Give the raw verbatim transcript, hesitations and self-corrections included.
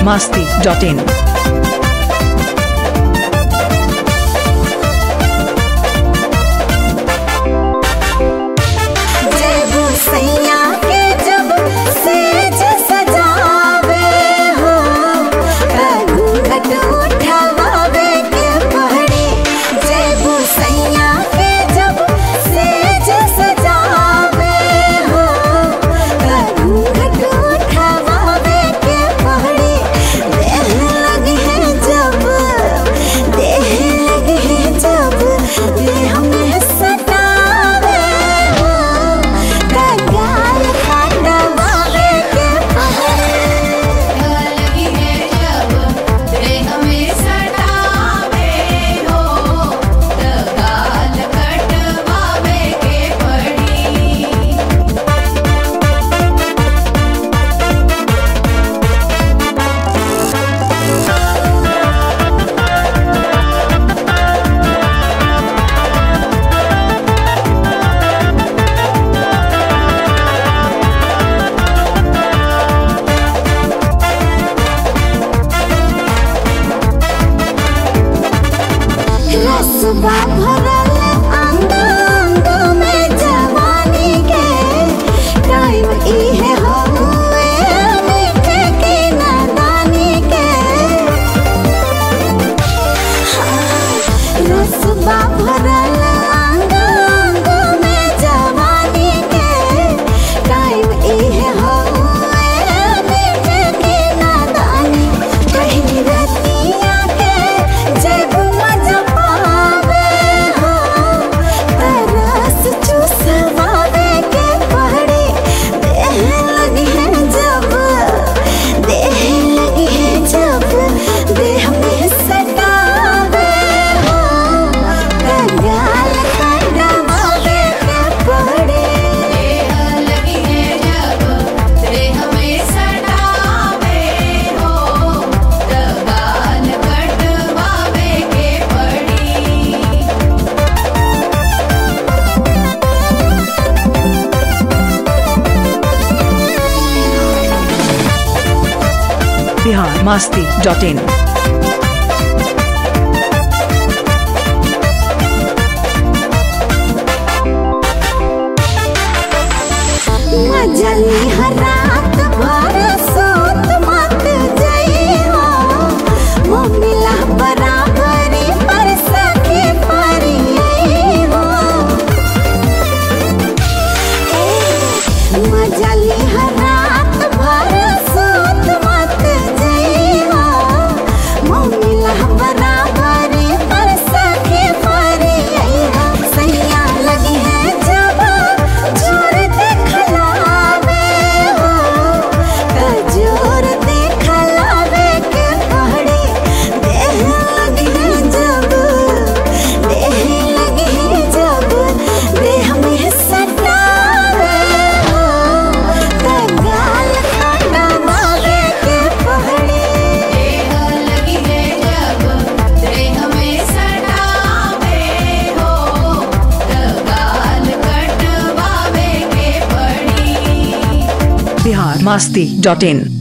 Bihar Masti dot in. Bihar Masti dot in. मजली रात भर सोत मत जइहो, मोमिला बराबरी पर सके परिहो। मजली रात भर सोत मत जइहो, मोमिला बराबरी पर सके परिहो। सैया लगी है जब जोर देखलावे हो, जोर देखलावे के पहड़ी देह लगी है जब, देह लगी है जब देह में सटावे हो, गाल खड़ावे के पहड़ी देह लगी है जब देह में सटावे हो, गाल कटवावे के पड़ी। बिहार मस्ती डॉट इन।